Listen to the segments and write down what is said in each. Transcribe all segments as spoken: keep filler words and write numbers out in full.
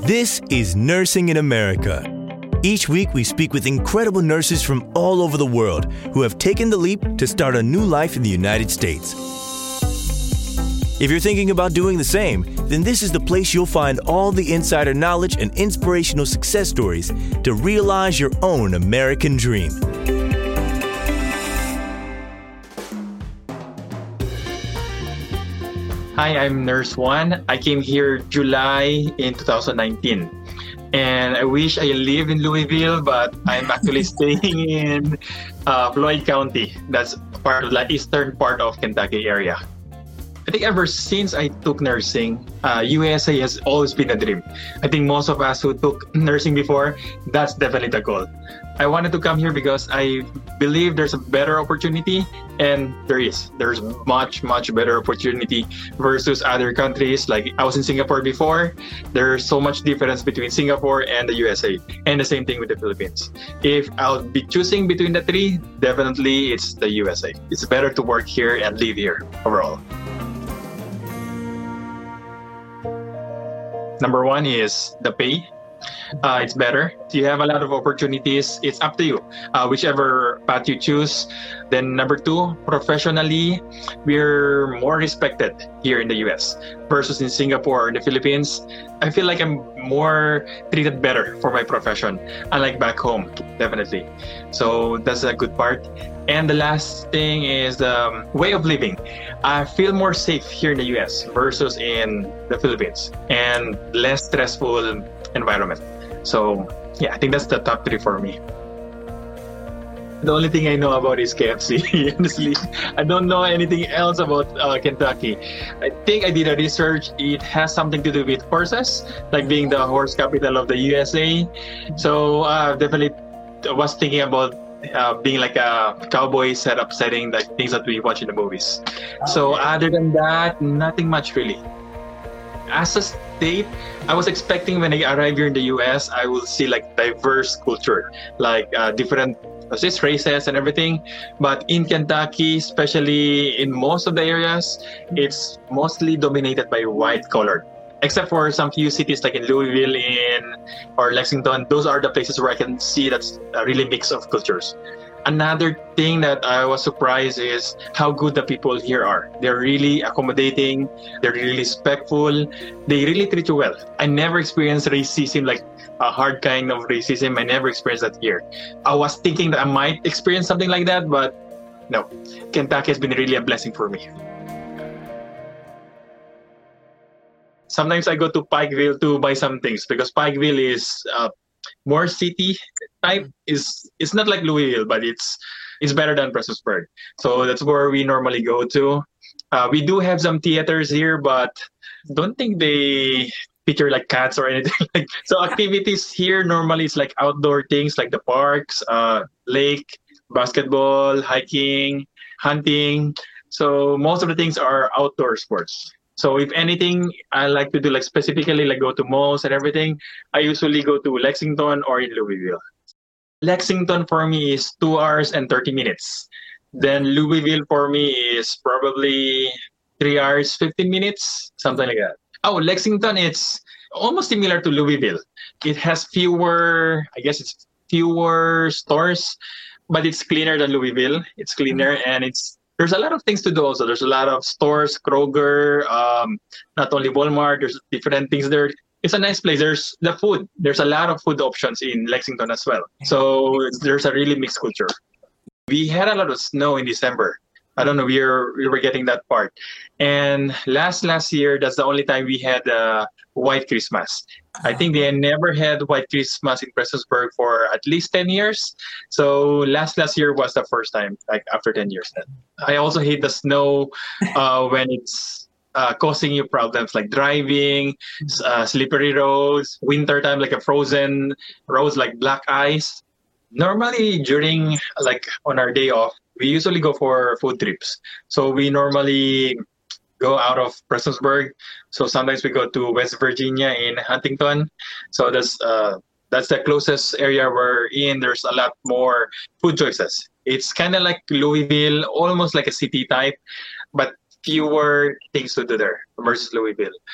This is Nursing in America. Each week we speak with incredible nurses from all over the world who have taken the leap to start a new life in the United States. If you're thinking about doing the same, then this is the place you'll find all the insider knowledge and inspirational success stories to realize your own American dream. Hi, I'm Nurse Juan. I came here July in two thousand nineteen. And I wish I lived in Louisville, but I'm actually staying in uh, Floyd County. That's part of the eastern part of Kentucky area. I think ever since I took nursing, uh, U S A has always been a dream. I think most of us who took nursing before, that's definitely the goal. I wanted to come here because I believe there's a better opportunity, and there is. There's much, much better opportunity versus other countries. Like I was in Singapore before. There's so much difference between Singapore and the U S A, and the same thing with the Philippines. If I'll be choosing between the three, definitely it's the U S A. It's better to work here and live here overall. Number one is the pay. Uh, it's better. You have a lot of opportunities. It's up to you, uh, whichever path you choose. Then number two, professionally, we're more respected here in the U S versus in Singapore or in the Philippines. I feel like I'm more treated better for my profession, unlike back home, definitely. So that's a good part. And the last thing is the um, way of living. I feel more safe here in the U S versus in the Philippines, and less stressful environment. So yeah, I think that's the top three for me. The only thing I know about is K F C, honestly. I don't know anything else about uh, Kentucky. I think I did a research. It has something to do with horses, like being the horse capital of the U S A. So uh, definitely was thinking about uh, being like a cowboy setup setting, like things that we watch in the movies. So other than that, nothing much really. As a state, I was expecting when I arrive here in the U S, I will see like diverse culture, like uh, different this races and everything. But in Kentucky, especially in most of the areas, it's mostly dominated by white collar. Except for some few cities like in Louisville in or Lexington, those are the places where I can see that's a really mix of cultures. Another thing that I was surprised is how good the people here are. They're really accommodating. They're really respectful. They really treat you well. I never experienced racism, like a hard kind of racism. I never experienced that here. I was thinking that I might experience something like that, but no. Kentucky has been really a blessing for me. Sometimes I go to Pikeville to buy some things because Pikeville is uh, more city type. Is it's not like Louisville, but it's it's better than Prestonsburg. So that's where we normally go to. Uh, we do have some theaters here, but don't think they feature like cats or anything. Like so activities here normally is like outdoor things like the parks, uh, lake, basketball, hiking, hunting. So most of the things are outdoor sports. So if anything, I like to do like specifically like go to malls and everything. I usually go to Lexington or in Louisville. Lexington for me is two hours and thirty minutes. Then Louisville for me is probably three hours, fifteen minutes, something like that. Oh, Lexington, it's almost similar to Louisville. It has fewer, I guess it's fewer stores, but it's cleaner than Louisville. It's cleaner and it's there's a lot of things to do also. There's a lot of stores, Kroger, um, not only Walmart, there's different things there. It's a nice place. There's the food. There's a lot of food options in Lexington as well. So there's a really mixed culture. We had a lot of snow in December. I don't know, we were, we were getting that part. And last last year, that's the only time we had a white Christmas. I think they never had white Christmas in Prestonsburg for at least ten years. So last last year was the first time, like after ten years then. I also hate the snow uh, when it's uh, causing you problems like driving, uh, slippery roads, winter time like a frozen roads like black ice. Normally during like on our day off, we usually go for food trips. So we normally go out of Prestonsburg. So sometimes we go to West Virginia in Huntington. So that's uh, that's the closest area we're in. There's a lot more food choices. It's kind of like Louisville, almost like a city type, but fewer things to do there versus Louisville.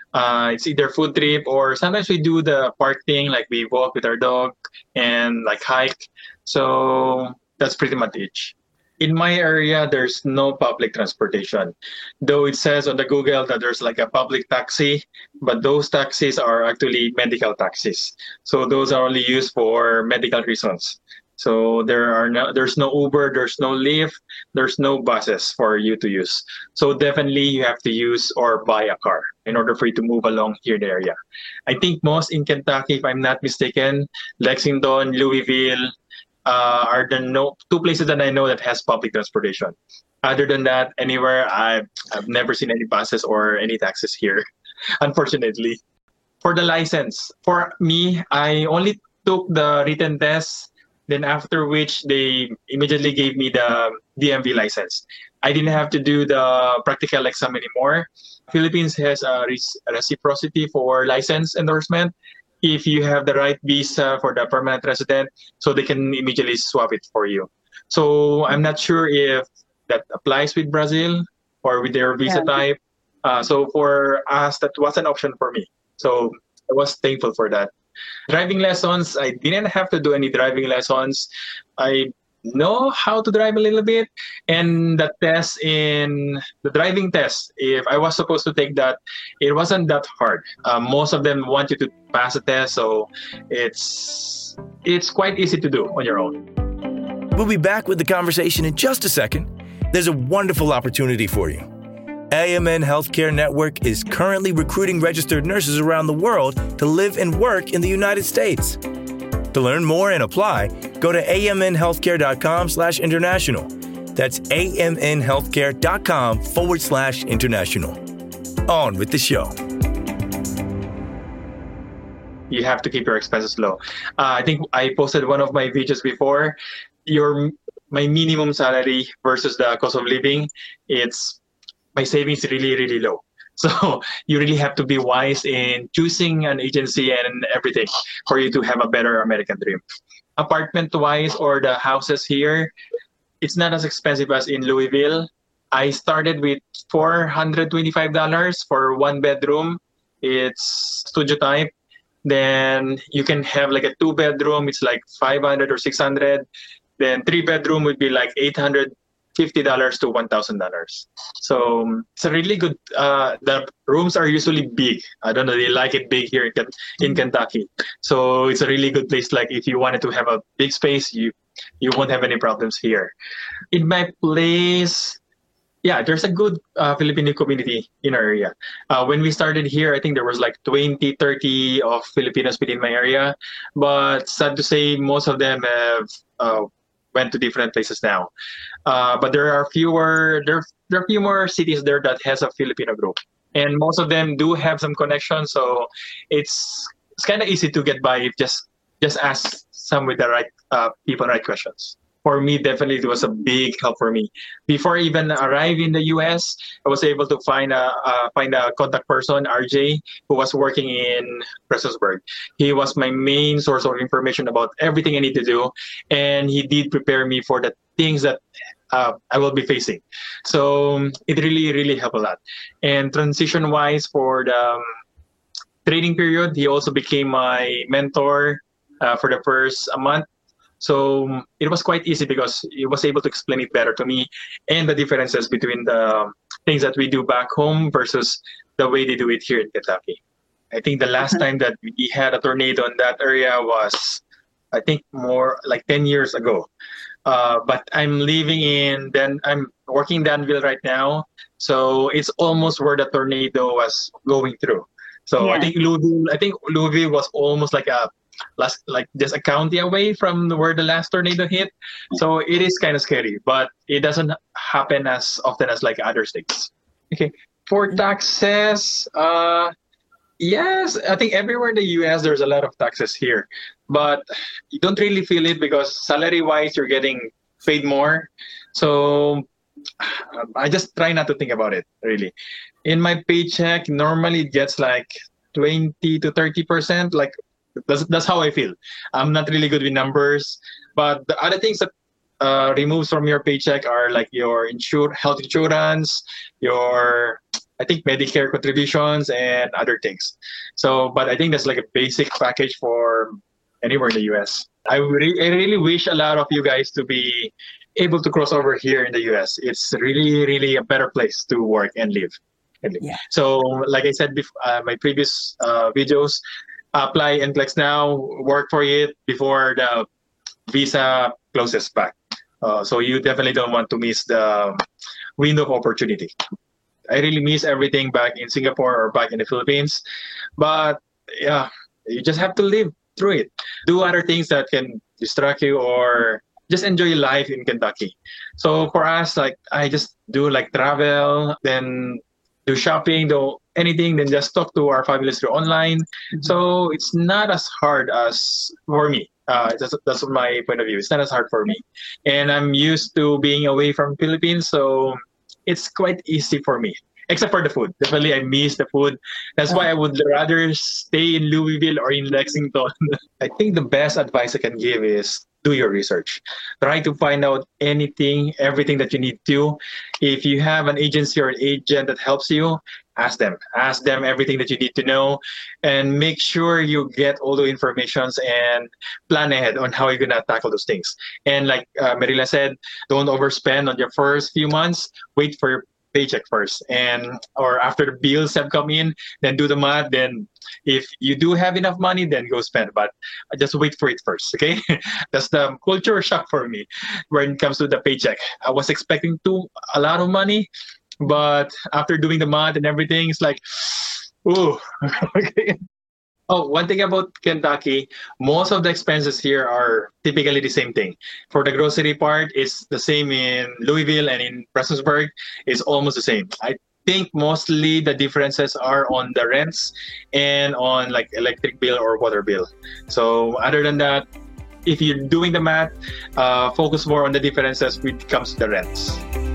Uh, it's either food trip or sometimes we do the park thing, like we walk with our dog and like hike. So that's pretty much it. In my area, there's no public transportation, though it says on the Google that there's like a public taxi, but those taxis are actually medical taxis. So those are only used for medical reasons. So there are no, there's no Uber, there's no Lyft, there's no buses for you to use. So definitely you have to use or buy a car in order for you to move along here in the area. I think most in Kentucky, if I'm not mistaken, Lexington, Louisville, uh, are the no, two places that I know that has public transportation. Other than that, anywhere, I've, I've never seen any buses or any taxis here, unfortunately. For the license, for me, I only took the written test, then after which they immediately gave me the D M V license. I didn't have to do the practical exam anymore. Philippines has a reciprocity for license endorsement. If you have the right visa for the permanent resident, so they can immediately swap it for you. So I'm not sure if that applies with Brazil or with their visa yeah. type. Uh, so for us, that was an option for me. So I was thankful for that. Driving lessons, I didn't have to do any driving lessons. I know how to drive a little bit. And the test in the driving test, if I was supposed to take that, it wasn't that hard. Uh, most of them want you to pass a test, so it's it's quite easy to do on your own. We'll be back with the conversation in just a second. There's a wonderful opportunity for you. A M N Healthcare Network is currently recruiting registered nurses around the world to live and work in the United States. To learn more and apply, go to amnhealthcare.com slash international. That's amnhealthcare.com forward slash international. On with the show. You have to keep your expenses low. Uh, I think I posted one of my videos before. Your my minimum salary versus the cost of living, it's my savings really, really low. So you really have to be wise in choosing an agency and everything for you to have a better American dream. Apartment-wise or the houses here, it's not as expensive as in Louisville. I started with four hundred twenty-five dollars for one bedroom. It's studio type. Then you can have like a two bedroom. It's like five hundred or six hundred. Then three bedroom would be like eight hundred fifty dollars to one thousand dollars. So it's a really good, uh, the rooms are usually big. I don't know, they like it big here in, in Kentucky. So it's a really good place. Like if you wanted to have a big space, you, you won't have any problems here. In my place, yeah, there's a good uh, Filipino community in our area. Uh, when we started here, I think there was like twenty, thirty of Filipinos within my area. But sad to say, most of them have uh, went to different places now. Uh, but there are fewer, there, there are few more cities there that has a Filipino group. And most of them do have some connections. So it's it's kind of easy to get by if just, just ask some with the right uh, people, right questions. For me, definitely it was a big help for me. Before I even arrive in the U S, I was able to find a uh, find a contact person, R J, who was working in Prestonsburg. He was my main source of information about everything I need to do, and he did prepare me for the things that uh, I will be facing. So it really, really helped a lot. And transition-wise, for the um, training period, he also became my mentor uh, for the first a month. So it was quite easy because he was able to explain it better to me and the differences between the things that we do back home versus the way they do it here in Kentucky. I think the last time that we had a tornado in that area was, I think, more like ten years ago. Uh, but I'm living in, then I'm working in Danville right now. So it's almost where the tornado was going through. So yeah. I think Louisville, I think Louisville was almost like a last, like just a county away from where the last tornado hit. So it is kind of scary, but it doesn't happen as often as like other states. Okay. For taxes, uh, yes, I think everywhere in the U S there's a lot of taxes here, but you don't really feel it because salary-wise you're getting paid more. So I just try not to think about it really. In my paycheck, normally it gets like twenty to thirty percent, like That's, that's how I feel. I'm not really good with numbers, but the other things that uh, removes from your paycheck are like your insure, health insurance, your I think Medicare contributions and other things. So, but I think that's like a basic package for anywhere in the U S. I, re- I really wish a lot of you guys to be able to cross over here in the U S. It's really, really a better place to work and live. And live. Yeah. So, like I said before, uh, my previous uh, videos, apply NCLEX now, work for it before the visa closes back. Uh, so you definitely don't want to miss the window of opportunity. I really miss everything back in Singapore or back in the Philippines. But yeah, you just have to live through it. Do other things that can distract you or just enjoy life in Kentucky. So for us, like I just do like travel, then do shopping, do anything, then just talk to our families through online. Mm-hmm. So it's not as hard as for me. Uh, that's, that's my point of view. It's not as hard for me. And I'm used to being away from Philippines, so it's quite easy for me. Except for the food. Definitely, I miss the food. That's why I would rather stay in Louisville or in Lexington. I think the best advice I can give is do your research. Try to find out anything, everything that you need to. If you have an agency or an agent that helps you, ask them. Ask them everything that you need to know and make sure you get all the informations and plan ahead on how you're going to tackle those things. And like uh, Marila said, don't overspend on your first few months. Wait for your paycheck first, and or after the bills have come in, then do the math. Then if you do have enough money, then go spend, but just wait for it first. Okay. That's the culture shock for me when it comes to the paycheck. I was expecting to a lot of money, but after doing the math and everything, it's like, ooh. Okay. Oh, one thing about Kentucky, most of the expenses here are typically the same thing. For the grocery part, it's the same in Louisville and in Prestonsburg. It's almost the same. I think mostly the differences are on the rents and on like electric bill or water bill. So other than that, if you're doing the math, uh, focus more on the differences when it comes to the rents.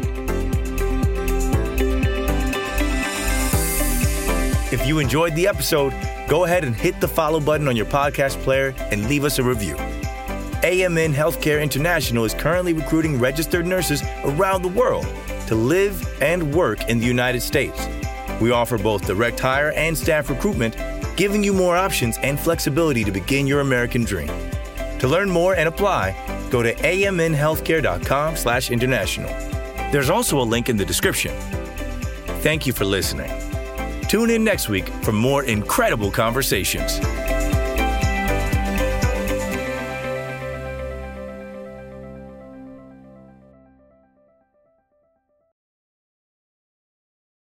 If you enjoyed the episode, go ahead and hit the follow button on your podcast player and leave us a review. A M N Healthcare International is currently recruiting registered nurses around the world to live and work in the United States. We offer both direct hire and staff recruitment, giving you more options and flexibility to begin your American dream. To learn more and apply, go to amnhealthcare.com slash international. There's also a link in the description. Thank you for listening. Tune in next week for more incredible conversations.